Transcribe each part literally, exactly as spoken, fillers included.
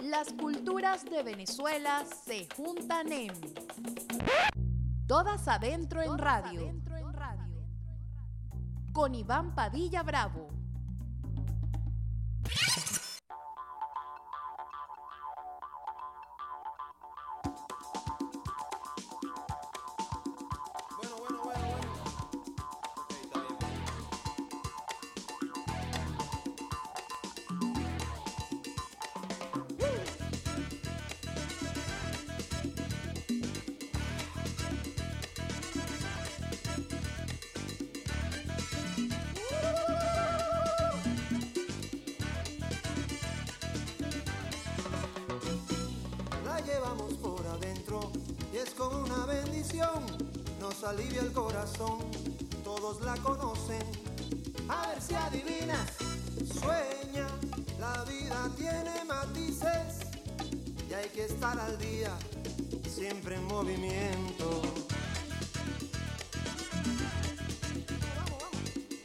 Las culturas de Venezuela se juntan en Todas Adentro en Radio, con Iván Padilla Bravo. Alivia el corazón, todos la conocen. A ver si adivinas, sueña, la vida tiene matices y hay que estar al día, siempre en movimiento. Vamos, vamos.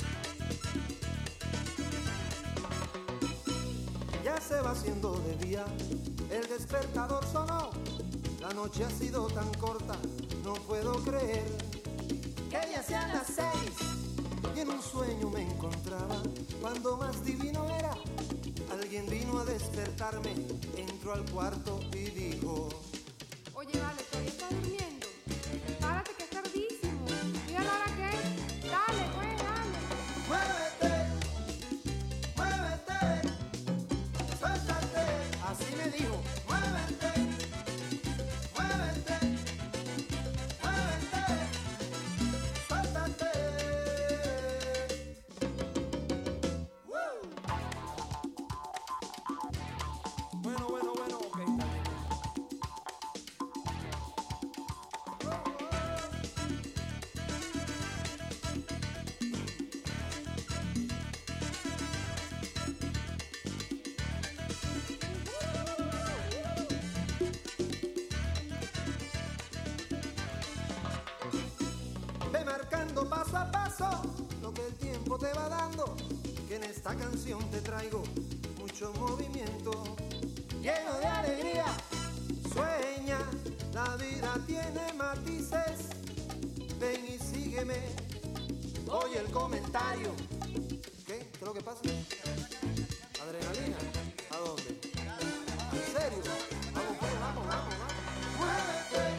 Ya se va haciendo de día, el despertador sonó, la noche ha sido tan corta, no puedo creer que ya sean las seis y en un sueño me encontraba cuando más divino era. Alguien vino a despertarme, entró al cuarto y dijo: oye, vale, todavía está durmiendo. Párate que es tardísimo. Mira la hora que es. Dale, pues, dale. Muévete, muévete, suéltate. Así me dijo: muévete, muévete. Paso a paso, lo que el tiempo te va dando, que en esta canción te traigo mucho movimiento, lleno de alegría, sueña, la vida tiene matices, ven y sígueme, oye el comentario. ¿Qué? ¿Qué es lo que pasa? ¿Adrenalina? ¿A dónde? ¿En serio? Vamos, pues, vamos, vamos, vamos. ¡Muévete!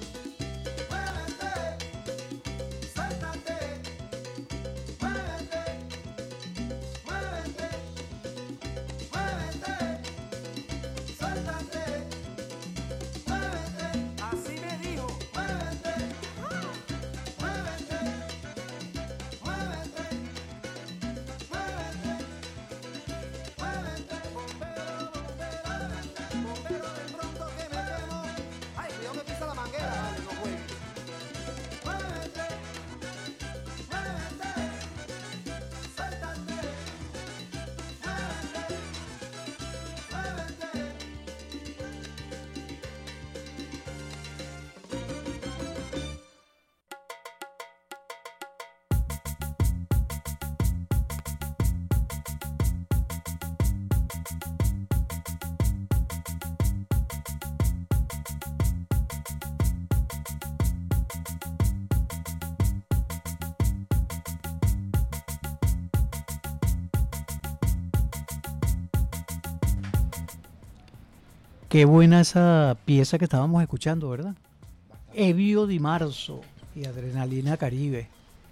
Qué buena esa pieza que estábamos escuchando, ¿verdad? Evio Di Marzo y Adrenalina Caribe.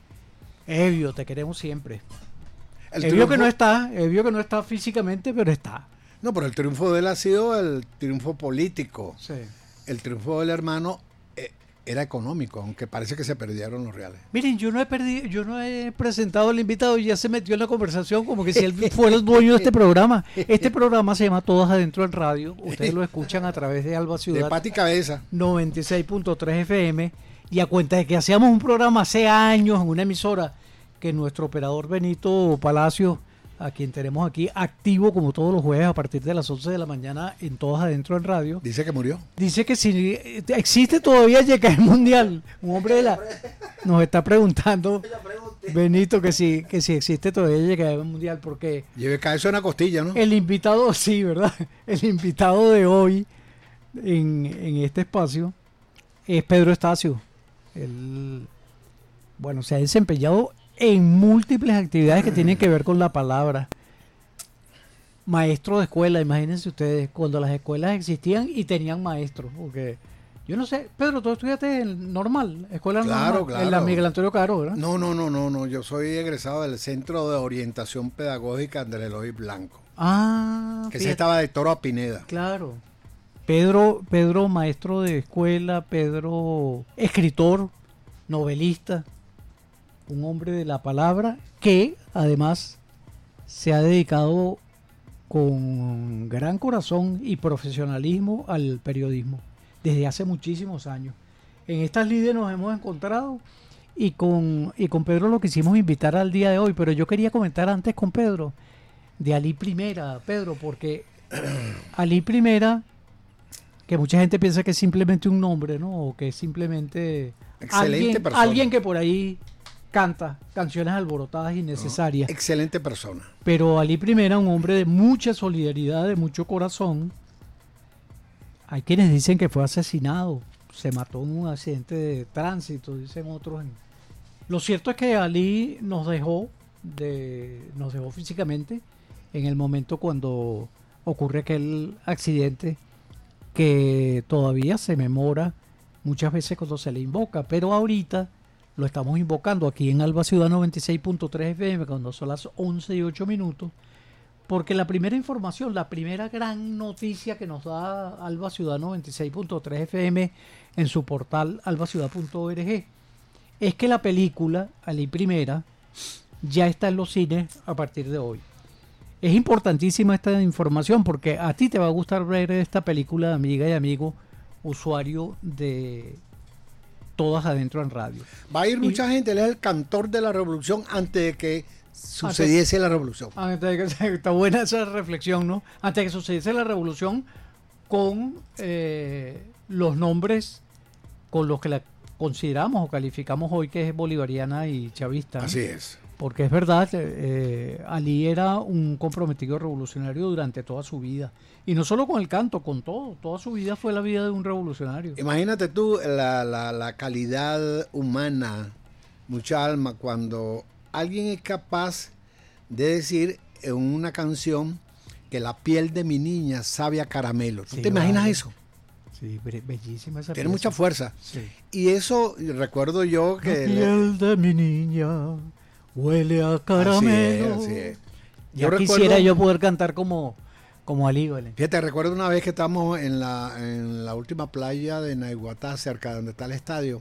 Evio, te queremos siempre. El Evio triunfo, que no está, Evio que no está físicamente, pero está. No, pero el triunfo de él ha sido el triunfo político. Sí. El triunfo del hermano eh, era económico, aunque parece que se perdieron los reales. Miren, yo no he perdido, yo no he presentado al invitado y ya se metió en la conversación como que si él fuera el dueño de este programa. Este programa se llama Todas Adentro en Radio. Ustedes lo escuchan a través de Alba Ciudad. De Pati Cabeza. noventa y seis punto tres F M. Y a cuenta de que hacíamos un programa hace años en una emisora que nuestro operador Benito Palacio, a quien tenemos aquí activo como todos los jueves a partir de las once de la mañana en Todas Adentro en Radio. Dice que murió. Dice que si existe todavía Yeka el Mundial. Un hombre de la, nos está preguntando Benito, que sí, que sí existe todavía llega al mundial, porque Lleve eso en la costilla, ¿no? el invitado, sí, ¿verdad? El invitado de hoy en, en este espacio es Pedro Estacio. Él, bueno, se ha desempeñado en múltiples actividades que tienen que ver con la palabra. Maestro de escuela, imagínense ustedes, cuando las escuelas existían y tenían maestros, porque yo no sé, Pedro, tú estudiaste en normal, escuela Claro, normal, claro. en la Miguel Antonio Caro, ¿verdad? No, no, no, no, no. Yo soy egresado del Centro de Orientación Pedagógica Andrés Eloy Blanco, Ah, que se fíjate, estaba de Toro a Pineda. claro. Pedro, Pedro, maestro de escuela, Pedro, escritor, novelista, un hombre de la palabra que además se ha dedicado con gran corazón y profesionalismo al periodismo desde hace muchísimos años. En estas lides nos hemos encontrado y con, y con Pedro lo quisimos invitar al día de hoy, pero yo quería comentar antes con Pedro de Ali Primera, Pedro, porque Ali Primera, que mucha gente piensa que es simplemente un nombre, ¿no? O que es simplemente Excelente alguien, persona. alguien que por ahí canta canciones alborotadas y necesarias. Excelente persona. Pero Ali Primera, un hombre de mucha solidaridad, de mucho corazón. Hay quienes dicen que fue asesinado, se mató en un accidente de tránsito, dicen otros. Lo cierto es que Ali nos dejó, de, nos dejó físicamente en el momento cuando ocurre aquel accidente que todavía se memora muchas veces cuando se le invoca, pero ahorita lo estamos invocando aquí en Alba Ciudad noventa y seis punto tres F M cuando son las once y ocho minutos, porque la primera información, la primera gran noticia que nos da Alba Ciudad noventa y seis punto tres F M en su portal albaciudad punto org es que la película Ali Primera ya está en los cines a partir de hoy. Es importantísima esta información porque a ti te va a gustar ver esta película, amiga y amigo, usuario de Todas Adentro en Radio. Va a ir Y- mucha gente, él es el cantor de la revolución antes de que sucediese la revolución. Antes de que- está buena esa reflexión, ¿no? Antes de que sucediese la revolución con eh, los nombres con los que la consideramos o calificamos hoy que es bolivariana y chavista, ¿no? Así es. Porque es verdad, eh, Ali era un comprometido revolucionario durante toda su vida. Y no solo con el canto, con todo. Toda su vida fue la vida de un revolucionario. Imagínate tú la, la, la calidad humana, mucha alma, cuando alguien es capaz de decir en una canción que la piel de mi niña sabe a caramelo. ¿Tú Sí, te imaginas vale. eso? Sí, be- bellísima esa Tiene pieza. mucha fuerza. Sí. Y eso recuerdo yo La que... piel de mi niña huele a caramelo. Así es, así es. Ya Yo quisiera recuerdo- yo poder cantar como, como Ali, ¿vale? Fíjate, recuerdo una vez que estábamos en la, en la última playa de Naiguatá, cerca de donde está el estadio,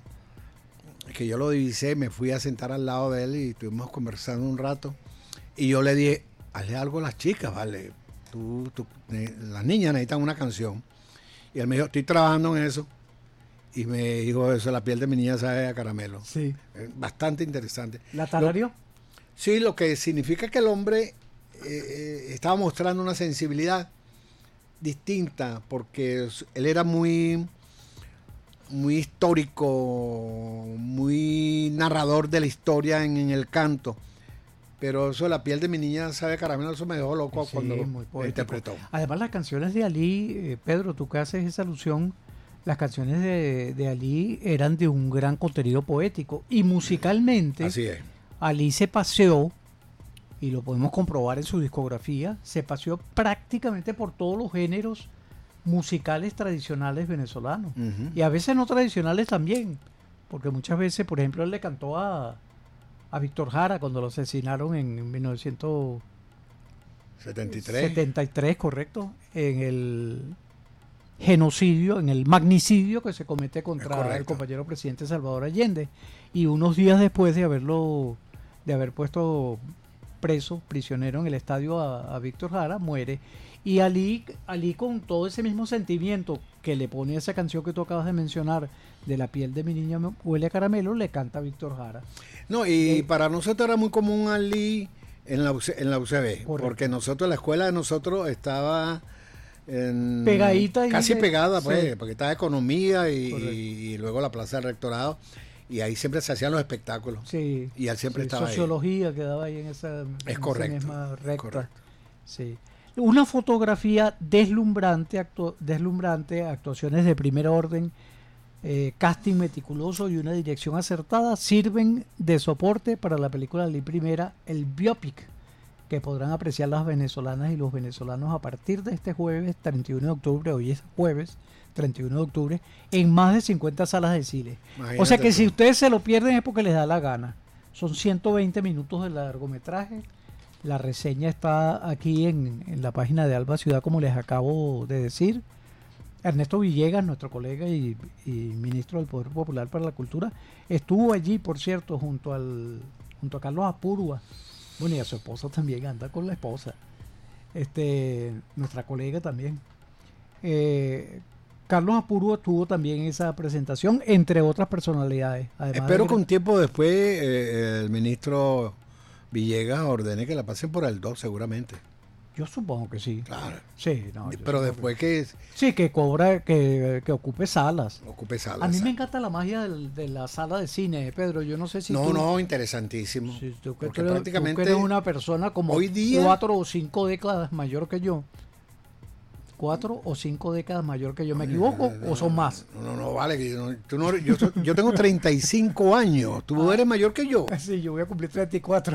que yo lo divisé, me fui a sentar al lado de él y estuvimos conversando un rato. Y yo le dije, hazle algo a las chicas, ¿vale? Tú, tú, eh, las niñas necesitan una canción. Y él me dijo, estoy trabajando en eso. Y me dijo eso, la piel de mi niña sabe a caramelo. Sí. Eh, Bastante interesante. ¿La tarareó? Sí, lo que significa que el hombre eh, eh, estaba mostrando una sensibilidad distinta, porque s- él era muy, muy histórico, muy narrador de la historia en, en el canto. Pero eso de la piel de mi niña sabe a caramelo, eso me dejó loco Sí, cuando muy lo poético. interpretó. Además, las canciones de Ali, eh, Pedro, tú que haces esa alusión, las canciones de, de Ali eran de un gran contenido poético. Y musicalmente, Así es. Ali se paseó, y lo podemos comprobar en su discografía, se paseó prácticamente por todos los géneros musicales tradicionales venezolanos. Ujú. Y a veces no tradicionales también, porque muchas veces, por ejemplo, él le cantó a, a Víctor Jara cuando lo asesinaron en mil novecientos setenta y tres. setenta y tres, correcto, en el genocidio, en el magnicidio que se comete contra correcto. el compañero presidente Salvador Allende. Y unos días después de haberlo, de haber puesto preso, prisionero en el estadio a, a Víctor Jara, muere. Y Ali, Ali con todo ese mismo sentimiento que le pone esa canción que tú acabas de mencionar, de la piel de mi niña me huele a caramelo, le canta a Víctor Jara. No, y Eh, para nosotros era muy común Ali en la, U C en la U C B, Correcto. porque nosotros, la escuela de nosotros estaba en- Pegadita y casi de- pegada, pues, sí. porque estaba economía y, Correcto. y luego la plaza del rectorado. y ahí siempre se hacían los espectáculos. Sí. Y él siempre sí, estaba ahí. Sociología quedaba ahí en esa, en esa correcto, misma recta. correcto. Sí. Una fotografía deslumbrante, actu- deslumbrante, actuaciones de primer orden, eh, casting meticuloso y una dirección acertada sirven de soporte para la película La Primera, el biopic, que podrán apreciar las venezolanas y los venezolanos a partir de este jueves treinta y uno de octubre, hoy es jueves treinta y uno de octubre, en más de cincuenta salas de cine. Imagínate O sea que tú. si ustedes se lo pierden es porque les da la gana. Son ciento veinte minutos de largometraje. La reseña está aquí en, en la página de Alba Ciudad, como les acabo de decir. Ernesto Villegas, nuestro colega y, y ministro del Poder Popular para la Cultura, estuvo allí, por cierto, junto al junto a Carlos Apurua. Bueno, y a su esposa también, anda con la esposa. Este, nuestra colega también. Eh, Carlos Apurua estuvo también en esa presentación, entre otras personalidades. Además Espero de- que un tiempo después eh, el ministro Villegas ordene que la pasen por el dos, seguramente. Yo supongo que sí. Claro. Sí, no, yo Pero supongo después que que- Sí, que cobra, que, que ocupe salas. ocupe salas. A mí me encanta la magia del- de la sala de cine, Pedro. Yo no sé si No, tú, no, interesantísimo. si tú, que Porque tú eres, tú prácticamente que eres una persona como hoy día- cuatro o cinco décadas mayor que yo. Cuatro o cinco décadas mayor que yo. ¿Me equivoco o son más? No, no, no, vale. Que yo, no- tú no- yo, soy- yo tengo treinta y cinco años. Tú eres mayor que yo. Sí, yo voy a cumplir treinta y cuatro.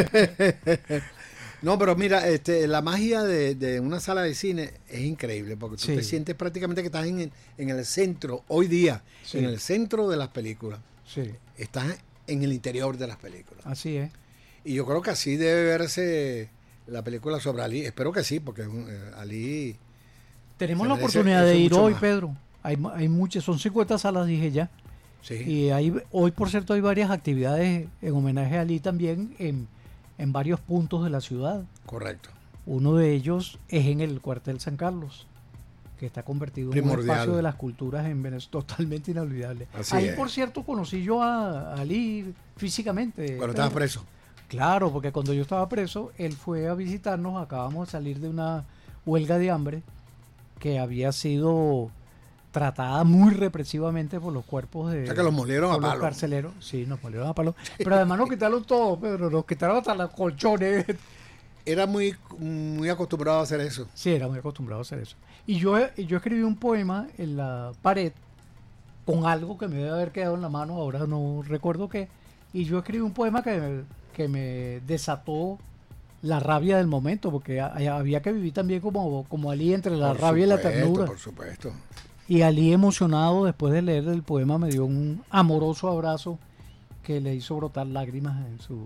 No, pero mira, este, la magia de, de una sala de cine es increíble porque tú Sí. te sientes prácticamente que estás en, el- en el centro, hoy día, Sí. en el centro de las películas. Sí, Estás en el interior de las películas. así es. Y yo creo que así debe verse la película sobre Ali. Espero que sí, porque eh, Ali... Tenemos Se la merece oportunidad de eso ir mucho hoy, más. Pedro. Hay, mu- hay muchas, son cincuenta salas, dije ya. Sí, Y hay, hoy, por cierto, hay varias actividades en homenaje a Ali también en, en varios puntos de la ciudad. correcto. Uno de ellos es en el cuartel San Carlos, que está convertido en un Primordial. espacio de las culturas en Venezuela totalmente inolvidable. Así Ahí, es. por cierto, conocí yo a, a Ali físicamente. Cuando Pedro. estabas preso. Claro, porque cuando yo estaba preso, él fue a visitarnos, acabamos de salir de una huelga de hambre que había sido tratada muy represivamente por los cuerpos de O sea que los molieron a por los palo. carceleros. Sí, nos molieron a palo. Pero además nos quitaron todo, Pedro, nos quitaron hasta los colchones. Era muy, muy acostumbrado a hacer eso. Sí, era muy acostumbrado a hacer eso. Y yo, y yo escribí un poema en la pared con algo que me debe haber quedado en la mano, ahora no recuerdo qué. Y yo escribí un poema que me, que me desató la rabia del momento, porque a- había que vivir también como, como Ali entre la Por rabia y la supuesto, ternura. Por supuesto. Y Ali, emocionado después de leer el poema, me dio un amoroso abrazo que le hizo brotar lágrimas en su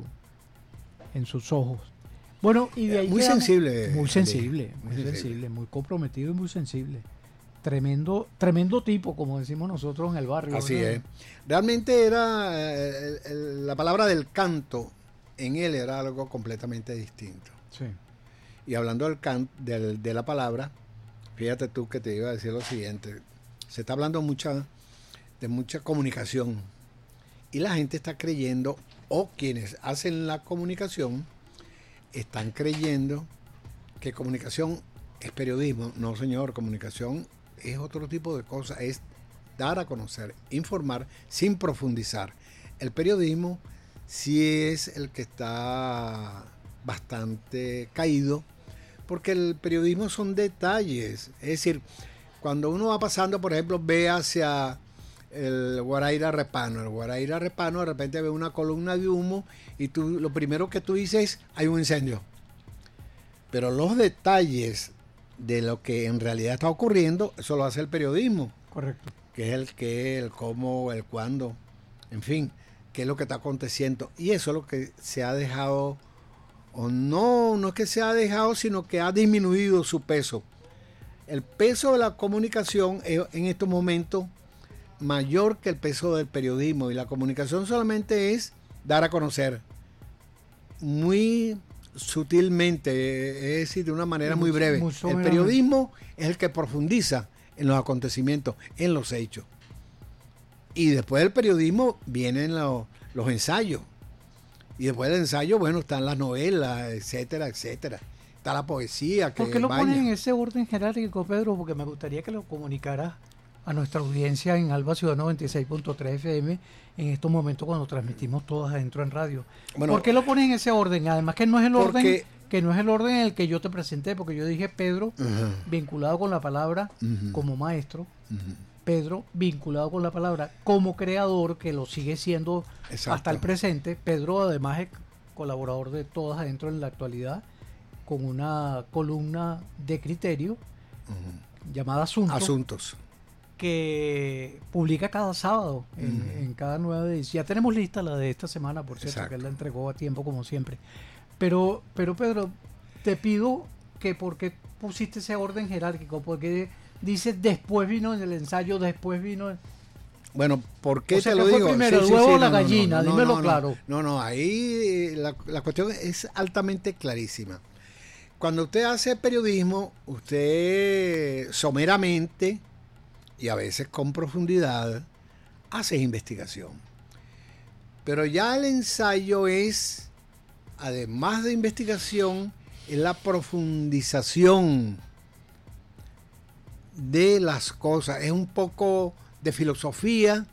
en sus ojos. Bueno, y de ahí Muy quedamos- sensible, muy Ali, sensible, muy muy sensible, sensible. muy comprometido y muy sensible. Tremendo, tremendo tipo, como decimos nosotros en el barrio. Así ¿verdad? es. Realmente era eh, el- el- la palabra del canto en él era algo completamente distinto. Sí. Y hablando del can, del- de la palabra, fíjate tú que te iba a decir lo siguiente. Se está hablando mucha, de mucha comunicación. Y la gente está creyendo, o quienes hacen la comunicación, están creyendo que comunicación es periodismo. No, señor, comunicación es otro tipo de cosa. Es dar a conocer, informar sin profundizar. El periodismo sí es el que está bastante caído, porque el periodismo son detalles. Es decir, cuando uno va pasando, por ejemplo, ve hacia el Guaraíra Repano, el Guaraíra Repano, de repente ve una columna de humo y tú lo primero que tú dices es, hay un incendio. Pero los detalles de lo que en realidad está ocurriendo, eso lo hace el periodismo, Correcto. que es el qué, el cómo, el cuándo, en fin, qué es lo que está aconteciendo. Y eso es lo que se ha dejado, o no, no es que se ha dejado, sino que ha disminuido su peso. El peso de la comunicación es en estos momentos mayor que el peso del periodismo, y la comunicación solamente es dar a conocer muy sutilmente, es decir, de una manera muy Muy- breve. muy El soberanamente. periodismo es el que profundiza en los acontecimientos, en los hechos. Y después del periodismo vienen los, los ensayos. Y después del ensayo, bueno, están las novelas, etcétera, etcétera. Está la poesía que ¿Por qué lo baña. pones en ese orden jerárquico, Pedro? Porque me gustaría que lo comunicaras a nuestra audiencia en Alba Ciudad noventa y seis punto tres F M en estos momentos cuando transmitimos todos adentro en radio. Bueno, ¿por qué lo pones en ese orden? Además que no es el orden porque- que no es el orden en el que yo te presenté, porque yo dije Pedro, Ajá. vinculado con la palabra Ujú. como maestro, Ujú. Pedro vinculado con la palabra como creador, que lo sigue siendo Exacto. hasta el presente. Pedro además es colaborador de Todas Adentro en la actualidad, con una columna de criterio Ujú. llamada Asuntos, Asuntos. que publica cada sábado en, Ujú. en cada nueva edición. Ya tenemos lista la de esta semana, por cierto, Exacto. que él la entregó a tiempo como siempre. Pero, pero Pedro, te pido que por qué pusiste ese orden jerárquico, porque dices después vino en el ensayo, después vino... en- Bueno, ¿por qué O sea, te ¿qué lo fue digo? primero, el huevo o la gallina? Dímelo no, claro. No, no, ahí la, la cuestión es altamente clarísima. Cuando usted hace periodismo, usted someramente y a veces con profundidad hace investigación. Pero ya el ensayo es, además de investigación, es la profundización de las cosas. Es un poco de filosofía,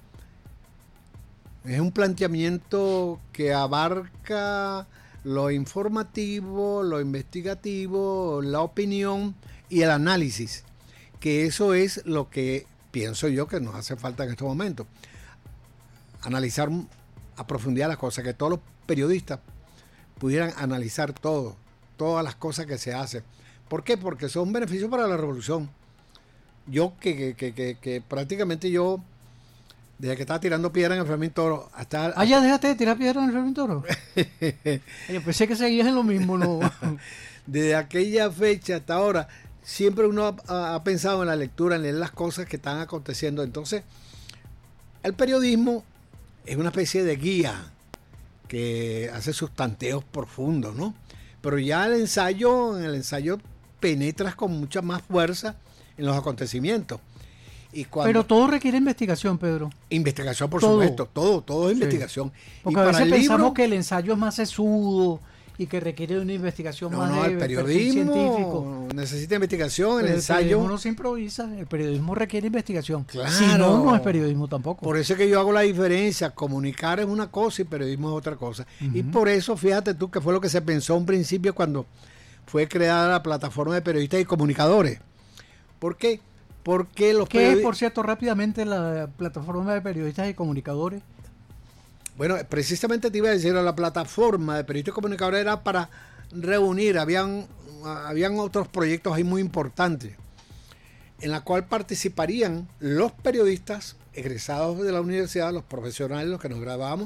es un planteamiento que abarca lo informativo, lo investigativo, la opinión y el análisis, que eso es lo que pienso yo que nos hace falta en estos momentos. Analizar a profundidad las cosas, que todos los periodistas pudieran analizar todo, todas las cosas que se hacen. ¿Por qué? Porque son un beneficio para la revolución. Yo que, que, que, que, que prácticamente yo, desde que estaba tirando piedra en el Fermín Toro hasta... Ah, ya déjate de tirar piedra en el Fermín Toro. Yo pensé que seguías en lo mismo, ¿no? Desde aquella fecha hasta ahora, siempre uno ha, ha pensado en la lectura, en leer las cosas que están aconteciendo. Entonces, el periodismo es una especie de guía que hace sus tanteos profundos, ¿no? Pero ya el ensayo, en el ensayo penetras con mucha más fuerza en los acontecimientos. Y cuando, Pero todo requiere investigación, Pedro. investigación, por todo. supuesto, todo, todo es Sí. investigación. Porque y a para veces el pensamos libro, que el ensayo es más sesudo y que requiere de una investigación no, más no, de el perfil científico. periodismo necesita investigación, el Pero ensayo. El periodismo no se improvisa, el periodismo requiere investigación. Claro. Si no, no es periodismo tampoco. Por eso es que yo hago la diferencia. Comunicar es una cosa y periodismo es otra cosa. Ujú. Y por eso, fíjate tú, que fue lo que se pensó un principio cuando fue creada la plataforma de periodistas y comunicadores. ¿Por qué? Porque los ¿Qué es, periodistas... por cierto, rápidamente la plataforma de periodistas y comunicadores? Bueno, precisamente te iba a decir, la plataforma de periodistas y comunicadores era para reunir, habían, habían otros proyectos ahí muy importantes, en la cual participarían los periodistas egresados de la universidad, los profesionales, los que nos graduamos,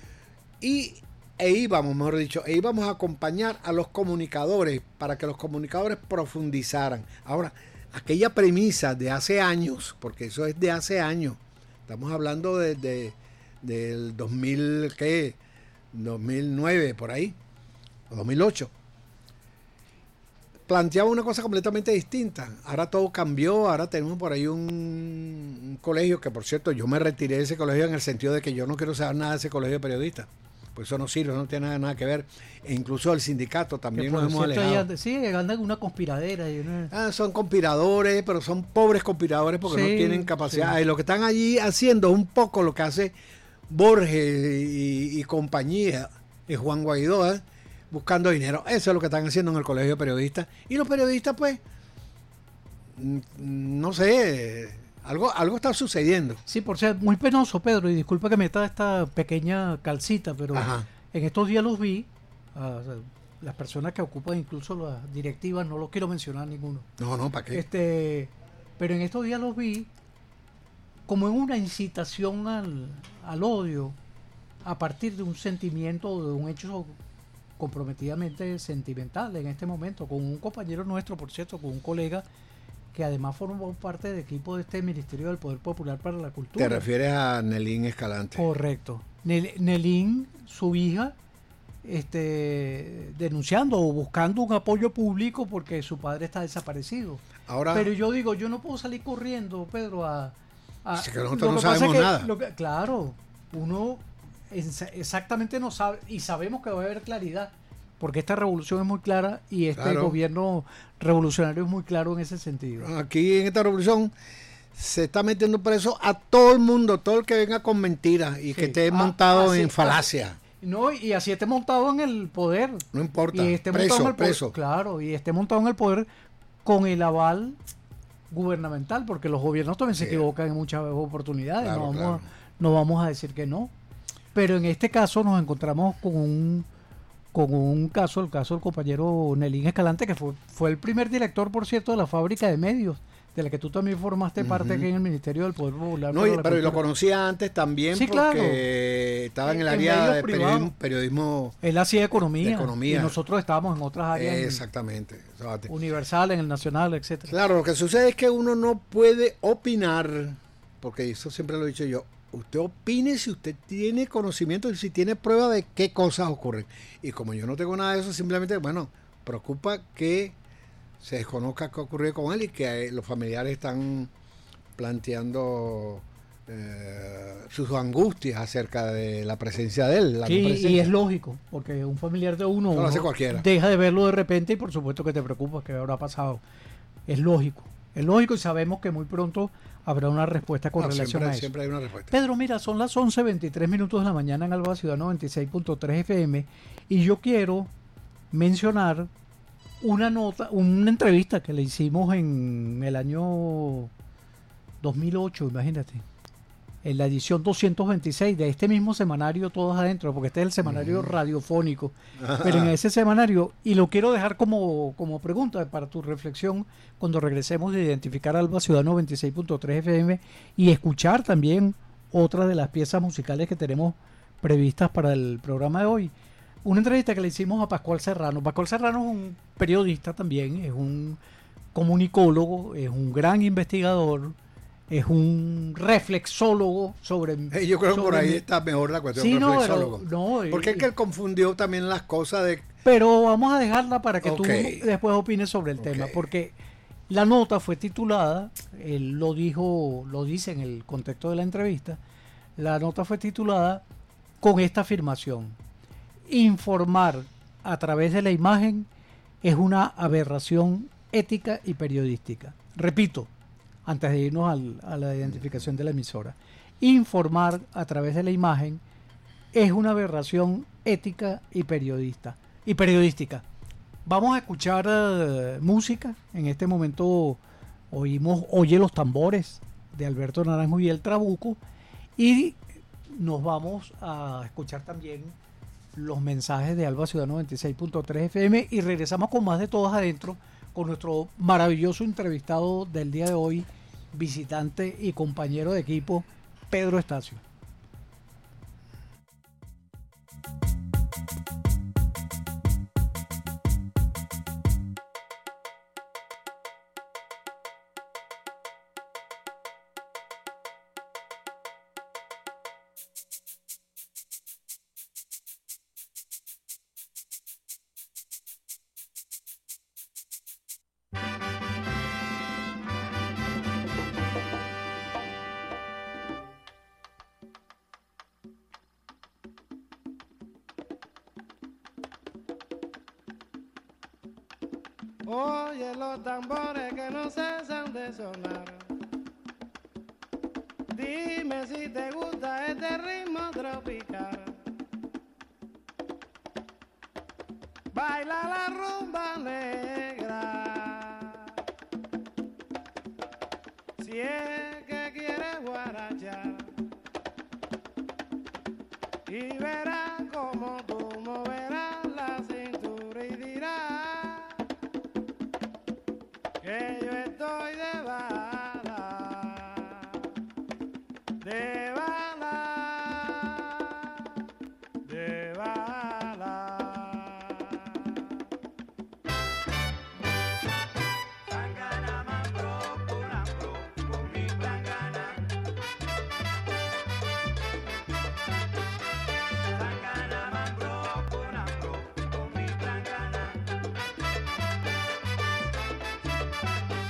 y e íbamos, mejor dicho, e íbamos a acompañar a los comunicadores para que los comunicadores profundizaran. Ahora, aquella premisa de hace años, porque eso es de hace años, estamos hablando de, de- del dos mil, ¿qué? dos mil nueve, por ahí, o dos mil ocho. Planteaba una cosa completamente distinta. Ahora todo cambió, ahora tenemos por ahí un, un colegio que, por cierto, yo me retiré de ese colegio en el sentido de que yo no quiero saber nada de ese colegio de periodistas. Pues eso no sirve, no tiene nada, nada que ver. E incluso el sindicato también Que, nos por hemos cierto, alejado. ya- sí, andan una conspiradera. Y una- Ah, son conspiradores, pero son pobres conspiradores porque Sí, no tienen capacidad. sí. Y lo que están allí haciendo es un poco lo que hace Borges y, y compañía, y Juan Guaidó, ¿eh? Buscando dinero. Eso es lo que están haciendo en el colegio de periodistas. Y los periodistas, pues, mm, no sé, algo, algo está sucediendo. Sí, por ser muy penoso, Pedro, y disculpa que meta esta pequeña calcita, pero Ajá. en estos días los vi, a las personas que ocupan incluso las directivas, no los quiero mencionar ninguno, No, no, ¿para qué? este, pero en estos días los vi como en una incitación al, al odio a partir de un sentimiento o de un hecho comprometidamente sentimental en este momento, con un compañero nuestro, por cierto, con un colega que además formó parte del equipo de este Ministerio del Poder Popular para la Cultura. Te refieres a Nelín Escalante. Correcto. Nel- Nelín, su hija, este, denunciando o buscando un apoyo público porque su padre está desaparecido. Ahora, Pero yo digo, yo no puedo salir corriendo, Pedro, a... a- Es que nosotros lo no que pasa sabemos es que- nada. lo que- claro, uno exa- exactamente no sabe y sabemos que va a haber claridad porque esta revolución es muy clara y este Claro. gobierno revolucionario es muy claro en ese sentido. aquí en esta revolución se está metiendo preso a todo el mundo, todo el que venga con mentiras y Sí. que esté Ah, montado así- en falacia. No, y así esté montado en el poder. No importa, Y esté preso, montado en el poder, preso. claro, y esté montado en el poder con el aval gubernamental, porque los gobiernos también se Sí. equivocan en muchas oportunidades, Claro, no, vamos claro. a, no vamos a decir que no. Pero en este caso nos encontramos con un con un caso, el caso del compañero Nelín Escalante, que fue, fue el primer director, por cierto, de la fábrica de medios, de la que tú también formaste parte Ujú. aquí en el Ministerio del Poder Popular. No, para y- la pero lo Cultura. conocía antes también Sí, porque claro. estaba en el En área medios de privados. periodismo, periodismo Él hacía economía, de economía. y nosotros estábamos en otras áreas, en exactamente. O sea, te- Universal, en el Nacional, etcétera. Claro, lo que sucede es que uno no puede opinar, porque eso siempre lo he dicho yo. Usted opine si usted tiene conocimiento y si tiene prueba de qué cosas ocurren. Y como yo no tengo nada de eso, simplemente, bueno, preocupa que se desconozca qué ocurrió con él y que eh, los familiares están planteando eh, sus angustias acerca de la presencia de él. La Sí, no y presencia. es lógico, porque un familiar de uno, No lo hace uno cualquiera. deja de verlo de repente y por supuesto que te preocupa que habrá pasado. Es lógico, es lógico y sabemos que muy pronto habrá una respuesta con No, relación siempre, a eso. siempre hay una respuesta. Pedro, mira, son las once veintitrés minutos de la mañana en Alba Ciudad noventa y seis punto tres F M y yo quiero mencionar una nota, una entrevista que le hicimos en el año dos mil ocho, imagínate, en la edición doscientos veintiséis de este mismo semanario Todos Adentro, porque este es el semanario radiofónico, pero en ese semanario, y lo quiero dejar como, como pregunta para tu reflexión cuando regresemos de identificar Alba Ciudad noventa y seis punto tres F M y escuchar también otra de las piezas musicales que tenemos previstas para el programa de hoy. Una entrevista que le hicimos a Pascual Serrano. Pascual Serrano es un periodista también, es un comunicólogo, es un gran investigador, es un reflexólogo sobre... Eh, Yo creo que por sobre ahí mi- está mejor la cuestión Sí, del no, pero- reflexólogo. no, y- Porque es que él confundió también las cosas de... Pero vamos a dejarla para que Ok. tú después opines sobre el Ok. tema, porque la nota fue titulada, él lo dijo, lo dice en el contexto de la entrevista, la nota fue titulada con esta afirmación: informar a través de la imagen es una aberración ética y periodística. Repito, antes de irnos al- a la identificación de la emisora, informar a través de la imagen es una aberración ética y periodista y periodística. Vamos a escuchar eh, música. En este momento oímos Oye los tambores de Alberto Naranjo y el Trabuco, y nos vamos a escuchar también los mensajes de Alba Ciudad noventa y seis punto tres F M y regresamos con más de Todos Adentro con nuestro maravilloso entrevistado del día de hoy, visitante y compañero de equipo, Pedro Estacio. Oye los tambores que no cesan de sonar. Dime si te gusta este ritmo tropical. Baila la rumba negra. Si es que quieres guarachar. Y verás como tú moverás la cintura y dirás que yo estoy de bala, de bala, de bala. Tangana, mambro, curambro, con mi tangana. Tangana, mambro, curambro, con mi tangana.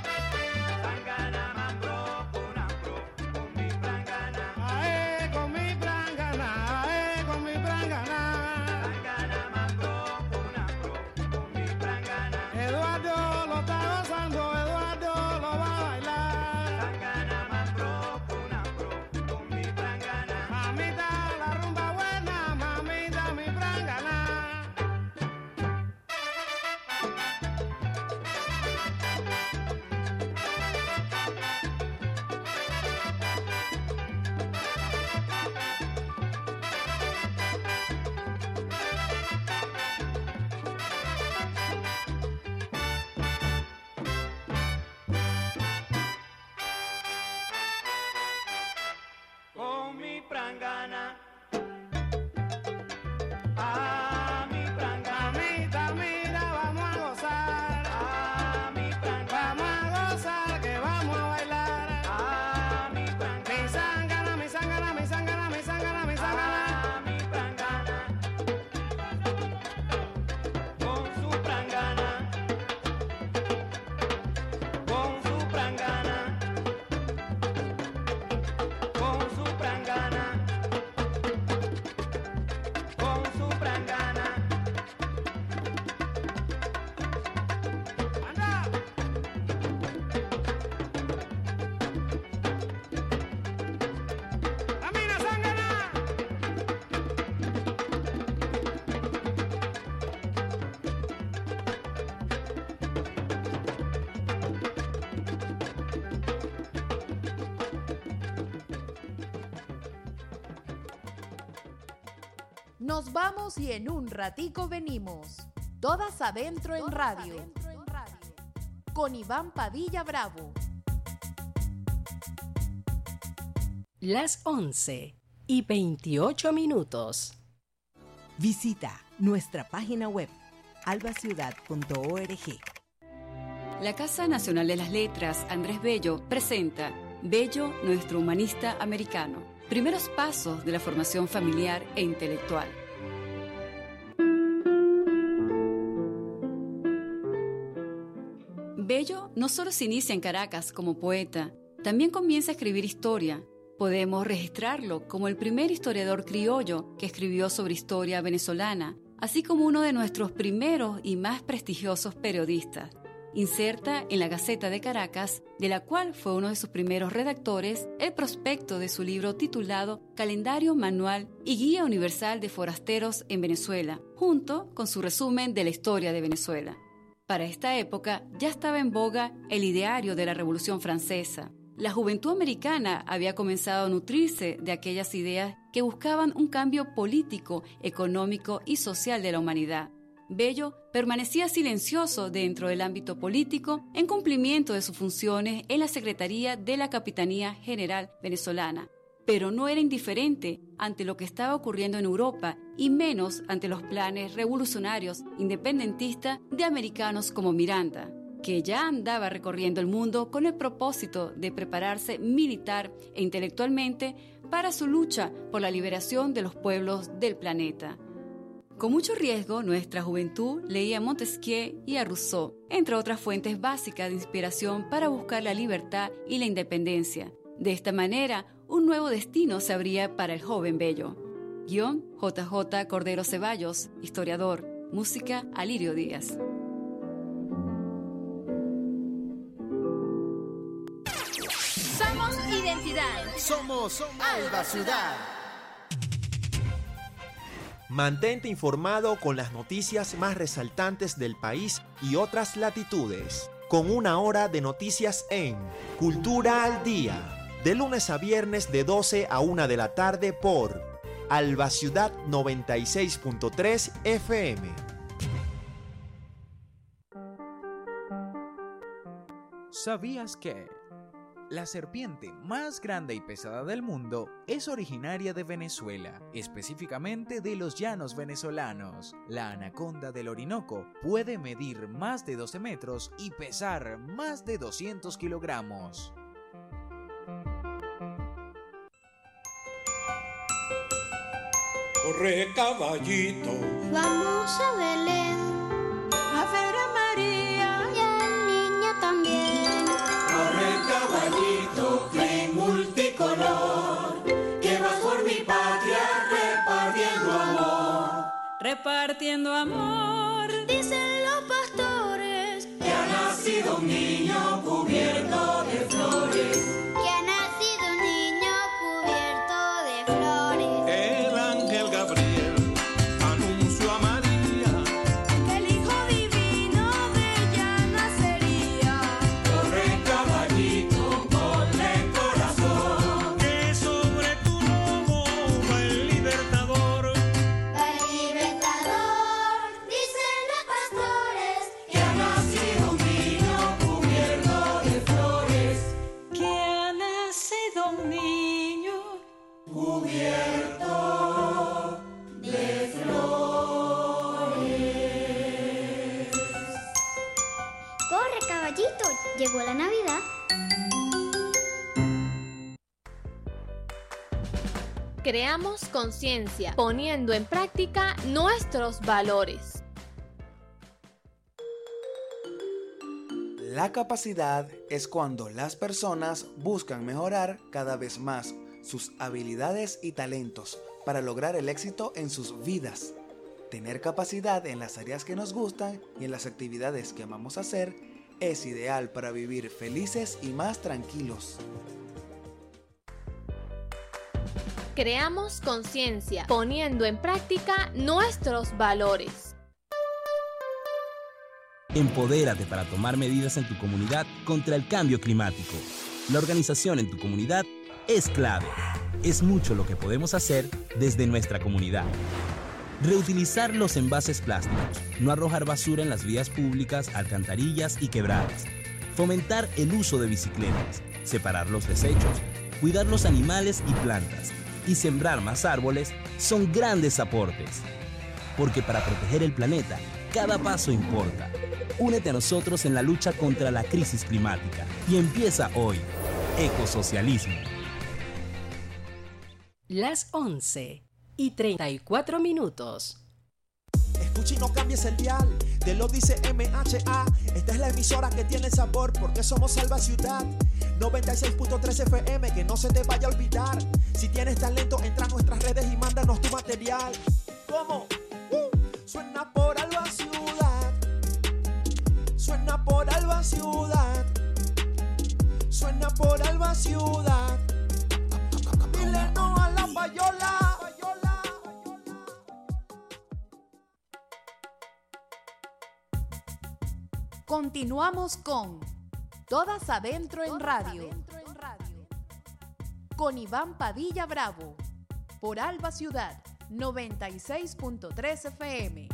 Nos vamos y en un ratico venimos. Todas adentro en radio. Con Iván Padilla Bravo. Las once y veintiocho minutos. Visita nuestra página web alba ciudad punto org. La Casa Nacional de las Letras Andrés Bello presenta Bello, nuestro humanista americano. Primeros pasos de la formación familiar e intelectual. Bello no solo se inicia en Caracas como poeta, también comienza a escribir historia. Podemos registrarlo como el primer historiador criollo que escribió sobre historia venezolana, así como uno de nuestros primeros y más prestigiosos periodistas. Inserta en la Gaceta de Caracas, de la cual fue uno de sus primeros redactores, el prospecto de su libro titulado Calendario Manual y Guía Universal de Forasteros en Venezuela, junto con su resumen de la historia de Venezuela. Para esta época ya estaba en boga el ideario de la Revolución Francesa. La juventud americana había comenzado a nutrirse de aquellas ideas que buscaban un cambio político, económico y social de la humanidad. Bello permanecía silencioso dentro del ámbito político en cumplimiento de sus funciones en la Secretaría de la Capitanía General Venezolana, pero no era indiferente ante lo que estaba ocurriendo en Europa y menos ante los planes revolucionarios independentistas de americanos como Miranda, que ya andaba recorriendo el mundo con el propósito de prepararse militar e intelectualmente para su lucha por la liberación de los pueblos del planeta. Con mucho riesgo, nuestra juventud leía a Montesquieu y a Rousseau, entre otras fuentes básicas de inspiración para buscar la libertad y la independencia. De esta manera, un nuevo destino se abría para el joven Bello. Guión J J Cordero Ceballos, historiador. Música Alirio Díaz. Somos identidad. Somos Alba Ciudad. Mantente informado con las noticias más resaltantes del país y otras latitudes, con una hora de noticias en Cultura al Día, de lunes a viernes de doce a una de la tarde por Alba Ciudad noventa y seis punto tres F M. ¿Sabías que la serpiente más grande y pesada del mundo es originaria de Venezuela, específicamente de los llanos venezolanos? La anaconda del Orinoco puede medir más de doce metros y pesar más de doscientos kilogramos. Corre, caballito, vamos a Belén a ver a María y al niño también. Corre, caballito, que multicolor, que vas por mi patria repartiendo amor. Repartiendo amor, dicen los pastores, que ha nacido un niño cubierto de flores. Que ha nacido un niño cubierto de flores. El ángel Gabriel anunció a María que el Hijo Divino Llegó la Navidad. Creamos conciencia, poniendo en práctica nuestros valores. La capacidad es cuando las personas buscan mejorar cada vez más sus habilidades y talentos para lograr el éxito en sus vidas. Tener capacidad en las áreas que nos gustan y en las actividades que amamos hacer es ideal para vivir felices y más tranquilos. Creamos conciencia, poniendo en práctica nuestros valores. Empodérate para tomar medidas en tu comunidad contra el cambio climático. La organización en tu comunidad es clave. Es mucho lo que podemos hacer desde nuestra comunidad. Reutilizar los envases plásticos, no arrojar basura en las vías públicas, alcantarillas y quebradas. Fomentar el uso de bicicletas, separar los desechos, cuidar los animales y plantas y sembrar más árboles son grandes aportes. Porque para proteger el planeta, cada paso importa. Únete a nosotros en la lucha contra la crisis climática y empieza hoy. Ecosocialismo. Las once y treinta y cuatro minutos. Escucha y no cambies el dial, te lo dice M H A. Esta es la emisora que tiene sabor porque somos Salva Ciudad. noventa y seis punto tres F M, que no se te vaya a olvidar. Si tienes talento, entra a nuestras redes y mándanos tu material. ¿Cómo? Uh, suena por Alba Ciudad. Suena por Alba Ciudad. Suena por Alba Ciudad. Dile no a la payola. Continuamos con Todas Adentro en Radio, con Iván Padilla Bravo, por Alba Ciudad, noventa y seis punto tres F M.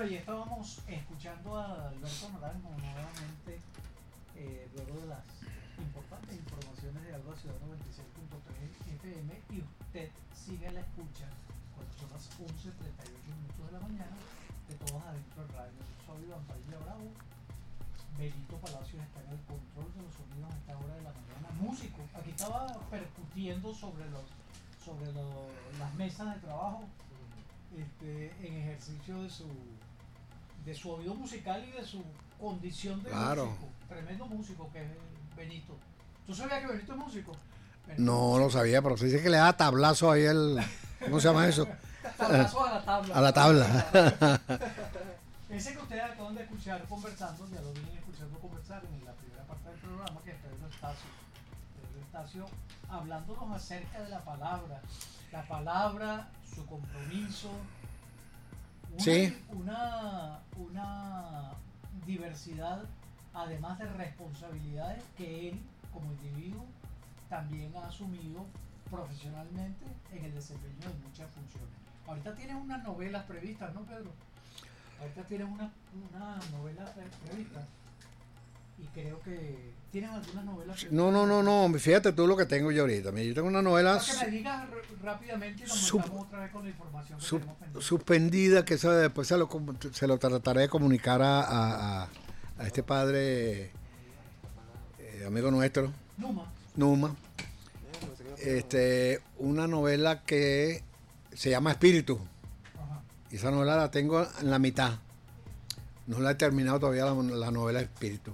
Bueno, y estábamos escuchando a Alberto Naranjo nuevamente, eh, luego de las importantes informaciones de Alba Ciudad noventa y seis punto tres F M, y usted sigue a la escucha cuando son las once treinta y ocho minutos de la mañana, de Todos Adentro en Radio. Yo soy Iván Padilla Bravo. Benito Palacios está en el control de los sonidos a esta hora de la mañana. Músico, aquí estaba percutiendo sobre los sobre lo, las mesas de trabajo, este, en ejercicio de su de su oído musical y de su condición de claro. músico. Tremendo músico que es Benito. ¿Tú sabías que Benito es músico? Benito no es músico. lo sabía, pero se dice que le da tablazo ahí el... ¿Cómo se llama eso? Tablazo a la tabla. A la tabla. Ese que ustedes acaban de escuchar conversando, ya lo vienen escuchando conversar en la primera parte del programa, que es Pedro Estacio. Pedro Estacio hablándonos acerca de la palabra, la palabra, su compromiso, una, sí. una, una diversidad, además de responsabilidades que él, como individuo, también ha asumido profesionalmente en el desempeño de muchas funciones. Ahorita tienes unas novelas previstas, ¿no, Pedro? Ahorita tienes una, una novela prevista y creo que tienes algunas novelas previstas. No, no, no, no, fíjate tú lo que tengo yo ahorita. Yo tengo una novela Para que me digas rápidamente y nos sub, metamos otra vez con la información que sub, tenemos pendiente. Suspendida, que eso después se lo, se lo trataré de comunicar a, a, a este padre, eh, amigo nuestro, Numa. Numa. Este, una novela que se llama Espíritu. Y esa novela la tengo en la mitad. No la he terminado todavía la, la novela Espíritu.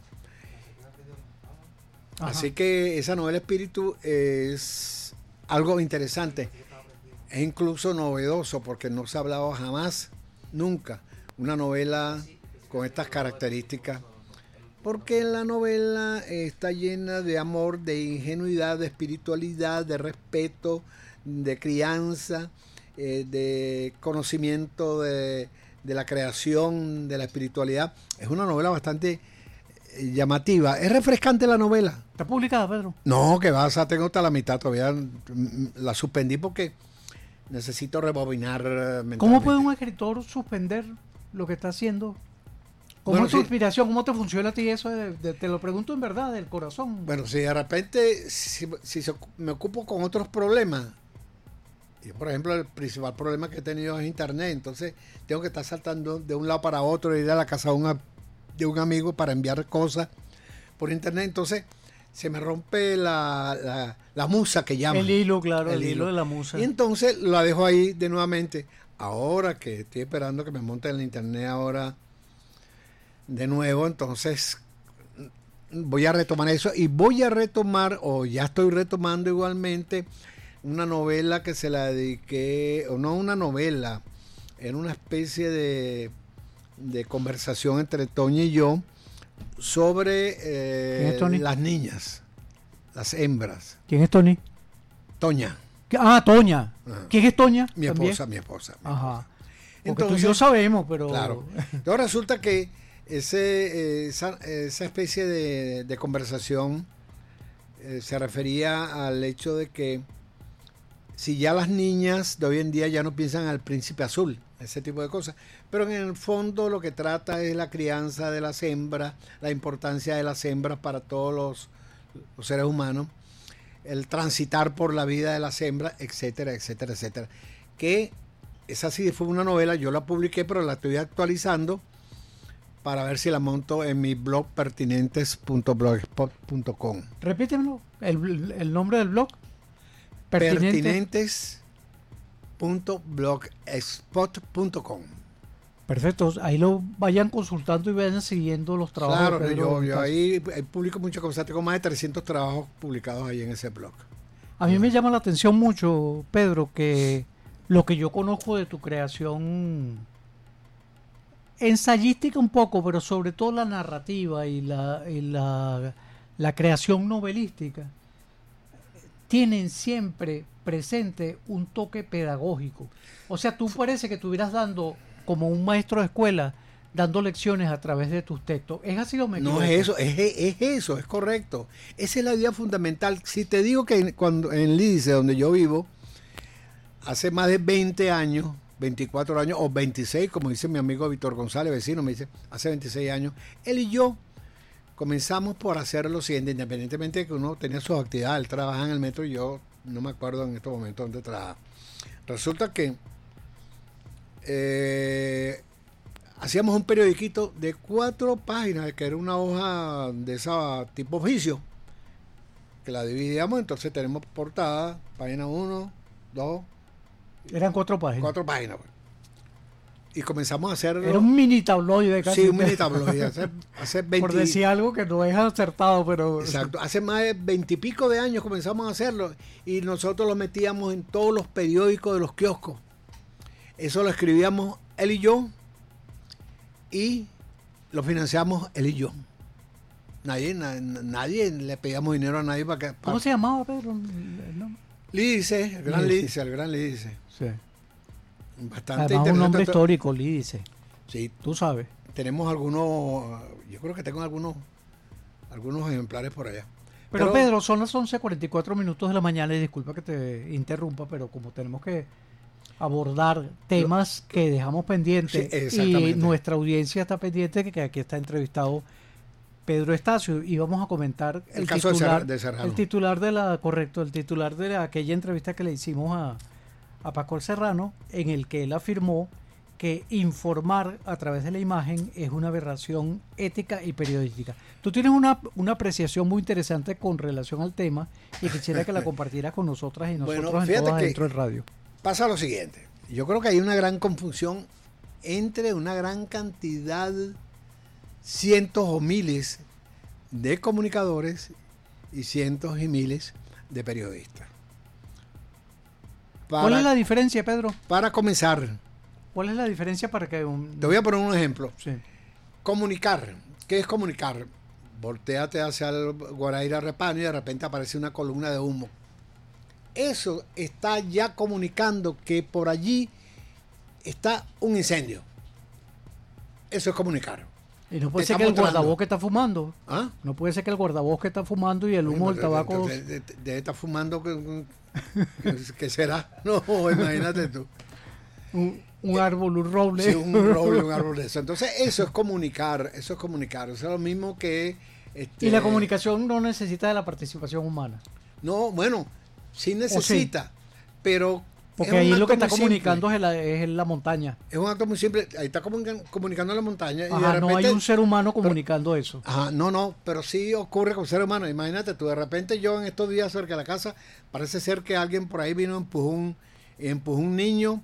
Ajá. Así que esa novela Espíritu es algo interesante. Es incluso novedoso porque no se ha hablado jamás, nunca, una novela con estas características. Porque la novela está llena de amor, de ingenuidad, de espiritualidad, de respeto, de crianza, eh, de conocimiento de, de la creación, de la espiritualidad. Es una novela bastante eh, llamativa. Es refrescante la novela. ¿Está publicada, Pedro? No, que vas a tengo hasta la mitad todavía. La suspendí porque necesito rebobinar mentalmente. ¿Cómo puede un escritor suspender lo que está haciendo? ¿Cómo Bueno, es tu sí. inspiración? ¿Cómo te funciona a ti eso? De, de, te lo pregunto en verdad, del corazón. Bueno, si de repente, si, si se, me ocupo con otros problemas, y por ejemplo el principal problema que he tenido es internet, entonces tengo que estar saltando de un lado para otro, ir a la casa de un, de un amigo para enviar cosas por internet, entonces se me rompe la, la, la musa que llaman. El hilo, claro, el, el hilo. hilo de la musa. Y entonces la dejo ahí de nuevamente. Ahora que estoy esperando que me monte en la internet ahora de nuevo, entonces voy a retomar eso y voy a retomar, o ya estoy retomando igualmente, una novela que se la dediqué, o no una novela, era una especie de, de conversación entre Toña y yo sobre eh, las niñas, las hembras. ¿Quién es Tony? Toña. Ah, Toña. Ajá. ¿Quién es Toña? Mi ¿También? esposa, mi esposa. Mi Ajá. esposa. Entonces, tú y yo sabemos, pero... Claro. Entonces resulta que ese, esa, esa especie de, de conversación eh, se refería al hecho de que si ya las niñas de hoy en día ya no piensan al príncipe azul, ese tipo de cosas, pero en el fondo lo que trata es la crianza de las hembras, la importancia de las hembras para todos los, los seres humanos, el transitar por la vida de las hembras, etcétera, etcétera, etcétera. Que esa sí fue una novela, yo la publiqué, pero la estoy actualizando para ver si la monto en mi blog pertinentes punto blogspot punto com. Repítemelo, el, el nombre del blog. pertinentes punto blogspot punto com. Perfecto, ahí lo vayan consultando y vayan siguiendo los trabajos. Claro, de Pedro yo, yo ahí, ahí publico muchas cosas, tengo más de trescientos trabajos publicados ahí en ese blog. A mí me llama la atención mucho, Pedro, que lo que yo conozco de tu creación ensayística un poco, pero sobre todo la narrativa y la, y la, la creación novelística, tienen siempre presente un toque pedagógico. O sea, tú parece que estuvieras dando, como un maestro de escuela, dando lecciones a través de tus textos. ¿Es así o me equivoco? No es eso, es, es eso, es correcto. Esa es la idea fundamental. Si te digo que cuando en Lidice, donde yo vivo, hace más de veinte años, veinticuatro años, o veintiséis, como dice mi amigo Víctor González, vecino, me dice, hace veintiséis años, él y yo comenzamos por hacer lo siguiente, independientemente de que uno tenía sus actividades, él trabajaba en el metro y yo no me acuerdo en estos momentos dónde trabajaba. Resulta que eh, hacíamos un periodiquito de cuatro páginas, que era una hoja de esa tipo oficio, que la dividíamos, entonces tenemos portada, página uno, dos. Eran cuatro páginas. Cuatro páginas, pues. Y comenzamos a hacer... Era un mini tabloide casi. Sí, un mini tabloide. Hace, hace veinte... Por decir algo que no es acertado, pero... Exacto. Hace más de veintipico de años comenzamos a hacerlo y nosotros lo metíamos en todos los periódicos de los kioscos. Eso lo escribíamos él y yo y lo financiamos él y yo. Nadie, na, nadie le pedíamos dinero a nadie para que... Para... ¿Cómo se llamaba, Pedro? ¿No? Lídice, el gran Lídice, el gran Lídice. Sí. Bastante Además, un nombre interesante. histórico, Lídice. Sí. Tú sabes. Tenemos algunos, yo creo que tengo algunos, algunos ejemplares por allá. Pero, Pero Pedro, son las once cuarenta y cuatro minutos de la mañana y disculpa que te interrumpa, pero como tenemos que abordar temas que dejamos pendientes Sí, y nuestra audiencia está pendiente que, que aquí está entrevistado Pedro Estacio y vamos a comentar el, el caso titular, de Serrano. el titular de la, correcto, el titular de la, aquella entrevista que le hicimos a, a Paco Serrano, en el que él afirmó que informar a través de la imagen es una aberración ética y periodística. Tú tienes una, una apreciación muy interesante con relación al tema y quisiera que la compartieras con nosotras y nosotros Bueno, en todas que dentro del radio. Pasa lo siguiente. Yo creo que hay una gran confusión entre una gran cantidad, cientos o miles de comunicadores y cientos y miles de periodistas. Para, ¿Cuál es la diferencia, Pedro? Para comenzar, ¿cuál es la diferencia para que... Un... Te voy a poner un ejemplo. Sí. Comunicar. ¿Qué es comunicar? Voltéate hacia el Guaraíra Repano y de repente aparece una columna de humo. Eso está ya comunicando que por allí está un incendio. Eso es comunicar. Y no puede Te ser que el mostrando. guardabosque está fumando. ¿Ah? No puede ser que el guardabosque está fumando y el humo del tabaco... De, de, de estar fumando, ¿qué, qué será? No, imagínate tú. Un, un árbol, un roble. Sí, un roble, un árbol de eso. Entonces, eso es comunicar, eso es comunicar. Eso es lo mismo que... Este, y la comunicación no necesita de la participación humana. No, bueno, sí necesita, sí, pero... Porque ahí lo que está comunicando es la, es la montaña. Es un acto muy simple. Ahí está comunicando, comunicando la montaña. Ajá, y de repente, no hay un ser humano comunicando pero, eso. Ajá, no, no, pero sí ocurre con ser humano. Imagínate tú, de repente yo en estos días cerca de la casa, parece ser que alguien por ahí vino, empujó un, empujó un niño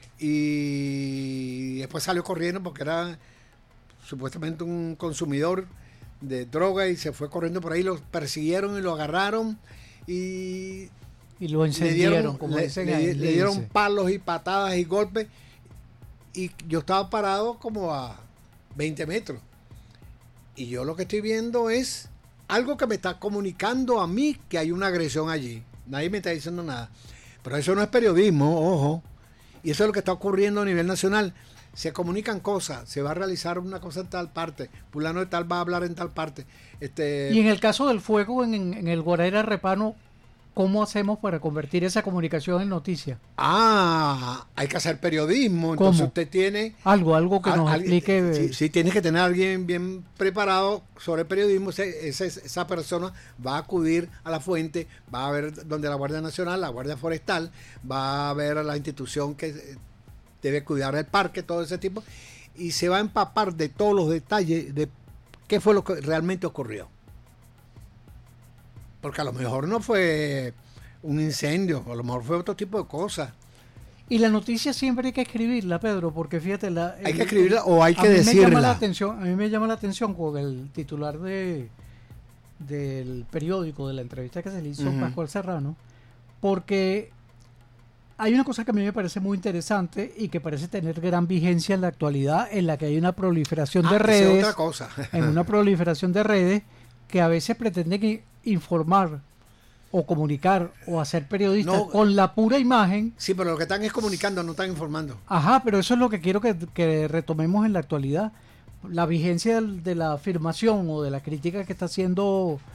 y después salió corriendo porque era supuestamente un consumidor de droga y se fue corriendo por ahí, lo persiguieron y lo agarraron y... Y lo encendieron, le dieron, como le, dicen le, ahí, le dieron dice. palos y patadas y golpes. Y yo estaba parado como a veinte metros. Y yo lo que estoy viendo es algo que me está comunicando a mí que hay una agresión allí. Nadie me está diciendo nada. Pero eso no es periodismo, ojo. Y eso es lo que está ocurriendo a nivel nacional. Se comunican cosas, se va a realizar una cosa en tal parte, fulano de tal va a hablar en tal parte. Este... Y en el caso del fuego en, en el Guaraíra Repano, ¿cómo hacemos para convertir esa comunicación en noticia? Ah, hay que hacer periodismo. Entonces ¿Cómo? usted tiene... Algo, algo que al, nos al, explique. Sí, sí, tienes que tener a alguien bien preparado sobre periodismo. Ese, ese, esa persona va a acudir a la fuente, va a ver donde la Guardia Nacional, la Guardia Forestal, va a ver a la institución que debe cuidar el parque, todo ese tipo, y se va a empapar de todos los detalles de qué fue lo que realmente ocurrió. Porque a lo mejor no fue un incendio, a lo mejor fue otro tipo de cosas. Y la noticia siempre hay que escribirla, Pedro, porque fíjate... La, hay el, que escribirla o hay que a mí decirla. Me llama la atención, a mí me llama la atención con el titular de del periódico, de la entrevista que se le hizo a uh-huh. Pascual Serrano, porque hay una cosa que a mí me parece muy interesante y que parece tener gran vigencia en la actualidad, en la que hay una proliferación ah, de redes. Es otra cosa. En una proliferación de redes que a veces pretenden informar o comunicar o hacer periodistas no, con la pura imagen. Sí, pero lo que están es comunicando, no están informando. Ajá, pero eso es lo que quiero que, que retomemos en la actualidad. La vigencia de, de la afirmación o de la crítica que está haciendo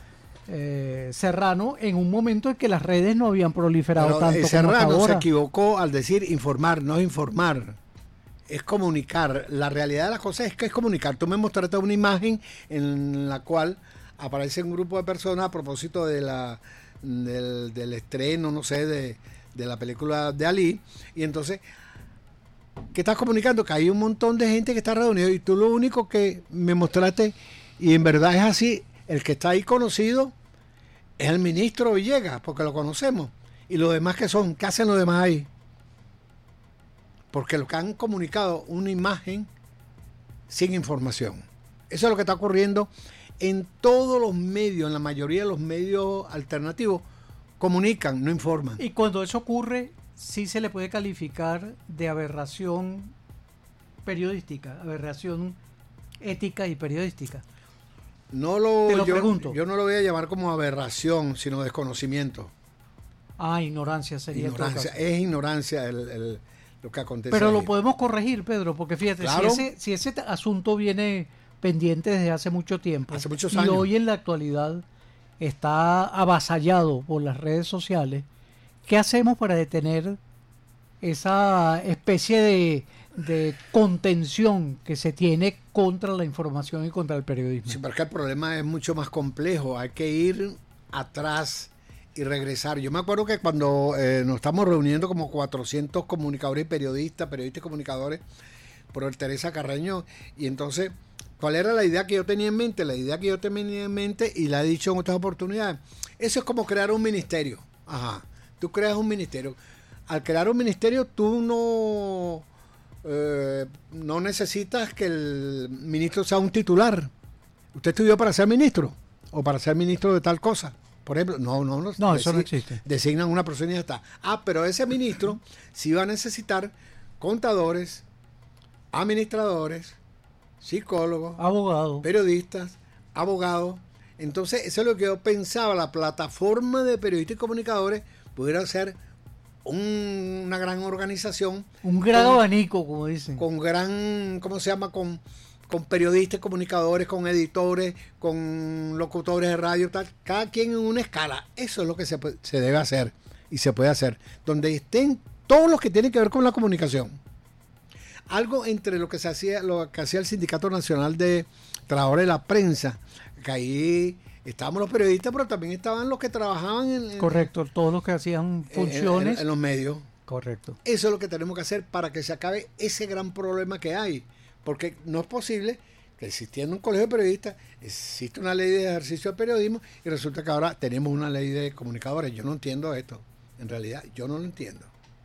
eh, Serrano en un momento en que las redes no habían proliferado Pero, tanto eh, como Serrano hasta ahora. se equivocó al decir informar, no informar. Es comunicar. La realidad de las cosas es que es comunicar. Tú me mostraste una imagen en la cual aparece un grupo de personas a propósito de la del, del estreno, no sé, de, de la película de Ali. Y entonces, ¿qué estás comunicando? Que hay un montón de gente que está reunido y tú lo único que me mostraste, y en verdad es así, el que está ahí conocido es el ministro Villegas, porque lo conocemos. Y los demás que son, ¿qué hacen los demás ahí? Porque lo que han comunicado una imagen sin información. Eso es lo que está ocurriendo en todos los medios, en la mayoría de los medios alternativos, comunican, no informan. Y cuando eso ocurre, sí se le puede calificar de aberración periodística, aberración ética y periodística. No lo, Te lo yo, pregunto. yo no lo voy a llamar como aberración, sino desconocimiento. Ah, ignorancia sería. Ignorancia, es ignorancia el, el, lo que acontece. Pero ahí. lo podemos corregir, Pedro, porque fíjate, Claro. si, ese, si ese t- asunto viene pendiente desde hace mucho tiempo, Hace muchos y años. hoy en la actualidad está avasallado por las redes sociales, ¿qué hacemos para detener esa especie de, de contención que se tiene contra la información y contra el periodismo? Sí, porque el problema es mucho más complejo. Hay que ir atrás y regresar. Yo me acuerdo que cuando eh, nos estamos reuniendo como cuatrocientos comunicadores y periodistas, periodistas y comunicadores, por el Teresa Carreño, y entonces, ¿cuál era la idea que yo tenía en mente? La idea que yo tenía en mente, y la he dicho en otras oportunidades, eso es como crear un ministerio. Ajá. Tú creas un ministerio. Al crear un ministerio, tú no, eh, no necesitas que el ministro sea un titular. ¿Usted estudió para ser ministro? ¿O para ser ministro de tal cosa? Por ejemplo, no, no, no. No, eso no desi- existe. Designan una persona y ya está. Ah, pero ese ministro sí va a necesitar contadores, administradores, psicólogos, abogados, periodistas, abogados. Entonces, eso es lo que yo pensaba. La plataforma de periodistas y comunicadores pudiera ser un- una gran organización. Un gran con- abanico, como dicen. Con gran, ¿cómo se llama? Con, con periodistas, comunicadores, con editores, con locutores de radio, tal, cada quien en una escala. Eso es lo que se, puede- se debe hacer y se puede hacer. Donde estén todos los que tienen que ver con la comunicación. Algo entre lo que se hacía, lo que hacía el Sindicato Nacional de Trabajadores de la Prensa, que ahí estábamos los periodistas, pero también estaban los que trabajaban en, en- Correcto, todos los que hacían en- funciones. en- en los medios. Correcto. Eso es lo que tenemos que hacer para que se acabe ese gran problema que hay. Porque no es posible que existiendo un colegio de periodistas, existe una ley de ejercicio del periodismo y resulta que ahora tenemos una ley de comunicadores. Yo no entiendo esto. En realidad, yo no lo entiendo.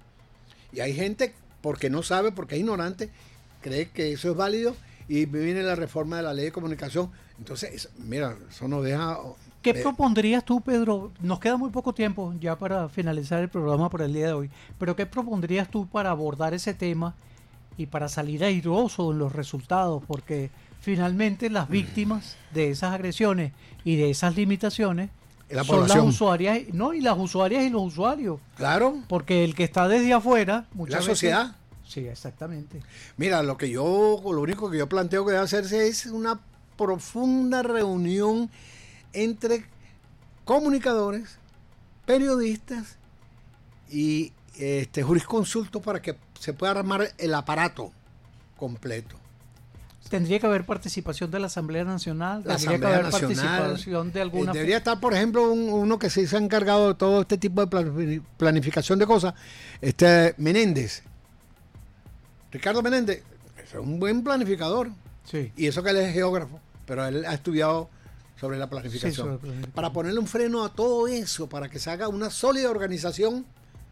Y hay gente, porque no sabe, porque es ignorante, cree que eso es válido y viene la reforma de la ley de comunicación. Entonces, es- mira, eso nos deja... ¿Qué eh, propondrías tú, Pedro? Nos queda muy poco tiempo ya para finalizar el programa por el día de hoy, pero ¿qué propondrías tú para abordar ese tema y para salir airoso en los resultados? Porque finalmente las víctimas de esas agresiones y de esas limitaciones La son las población. usuarias, no, y las usuarias y los usuarios. Claro. Porque el que está desde afuera, muchas La veces- sociedad. Sí, exactamente. Mira, lo que yo, lo único que yo planteo que debe hacerse es una profunda reunión entre comunicadores, periodistas y este jurisconsultos para que se pueda armar el aparato completo. Tendría que haber participación de la Asamblea Nacional, La tendría Asamblea que haber Nacional, participación de eh, alguna... debería estar, por ejemplo, un- uno que se ha encargado de todo este tipo de plani- planificación de cosas, este Menéndez. Ricardo Menéndez es un buen planificador. Sí. Y eso que él es geógrafo, pero él ha estudiado sobre la planificación. Sí, sobre la planificación. Para ponerle un freno a todo eso, para que se haga una sólida organización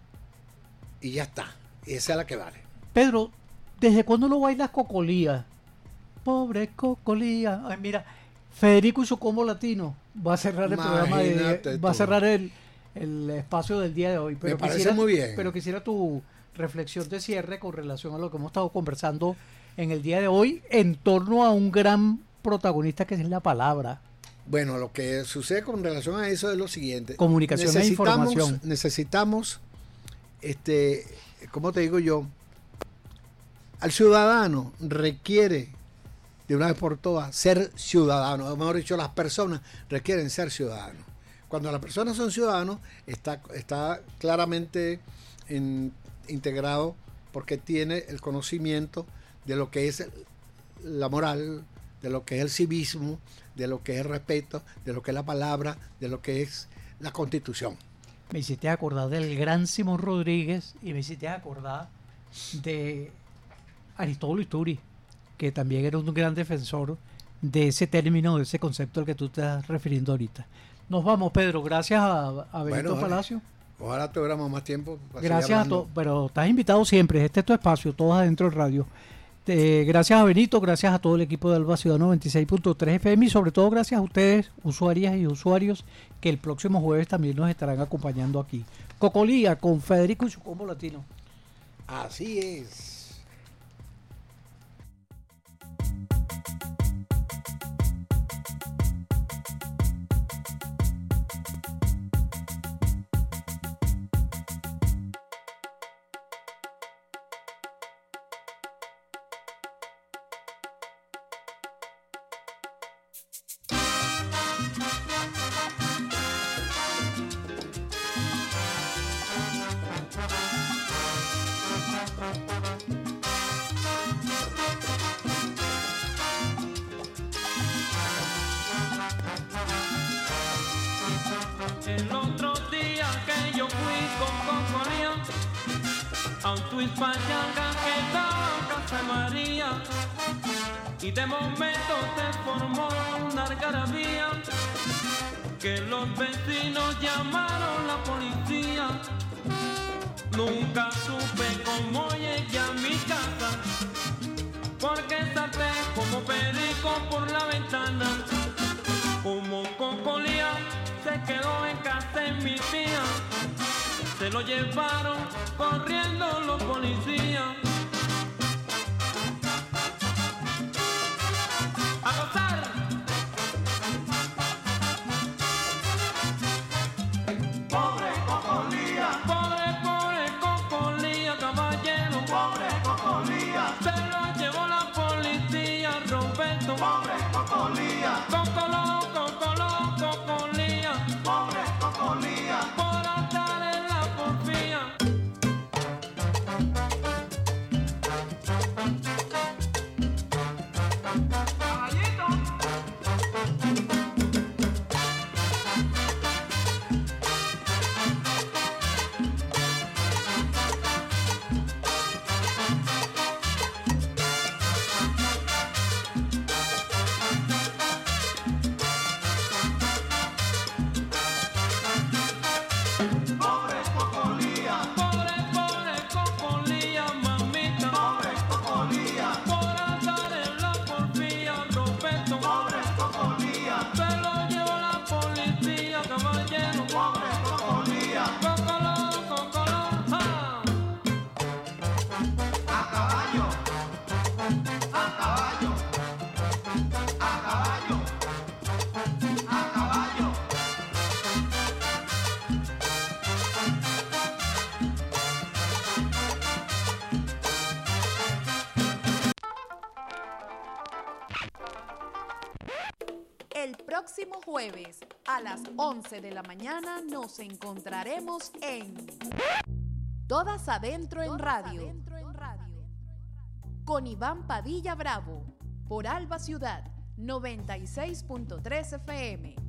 y ya está. Y esa es la que vale. Pedro, ¿desde cuándo no bailas Cocolía? Pobre Cocolía. Ay, mira, Federico y su combo latino va a cerrar el programa de, Imagínate va a tú. cerrar el, el espacio del día de hoy. Pero Me parece quisiera- muy bien. Pero quisiera tu reflexión de cierre con relación a lo que hemos estado conversando en el día de hoy en torno a un gran protagonista que es la palabra. Bueno, lo que sucede con relación a eso es lo siguiente. Comunicación e Necesitamos- información. Necesitamos, este, ¿cómo te digo yo? Al ciudadano requiere, de una vez por todas, ser ciudadano. O mejor dicho, las personas requieren ser ciudadanos. Cuando las personas son ciudadanos, está, está claramente en, integrado porque tiene el conocimiento de lo que es la moral, de lo que es el civismo, de lo que es el respeto, de lo que es la palabra, de lo que es la Constitución. Me hiciste acordar del gran Simón Rodríguez y me hiciste acordar de Aristóbulo Isturi, que también era un gran defensor de ese término, de ese concepto al que tú estás refiriendo ahorita. Nos vamos, Pedro. Gracias a, a Benito bueno, Palacio. Ojalá tuviéramos más tiempo. Gracias a todos. Pero estás invitado siempre. Este es tu espacio, todos adentro del radio. Eh, gracias a Benito, gracias a todo el equipo de Alba Ciudad noventa y seis punto tres F M y sobre todo gracias a ustedes, usuarias y usuarios, que el próximo jueves también nos estarán acompañando aquí. Cocolía con Federico y su combo latino. Así es. El otro día que yo fui con Cocolía a un twist pachanga que estaba en Casa María, y de momento se formó una algarabía que los vecinos llamaron la policía. Nunca supe cómo llegué a mi casa, porque salté como perico por la ventana. Como Cocolía se quedó en casa de mi tía, se lo llevaron corriendo los policías. ¡A gozar! ¡Pobre Cocolía! ¡Pobre, pobre Cocolía, caballero! ¡Pobre Cocolía! Se lo llevó la policía, Roberto. ¡Pobre Cocolía! ¡Cocoló, cocoló, Cocolía! ¡Pobre Cocolía! Por andar en la porfía. El próximo jueves a las once de la mañana nos encontraremos en Todas Adentro en Radio con Iván Padilla Bravo por Alba Ciudad noventa y seis punto tres F M.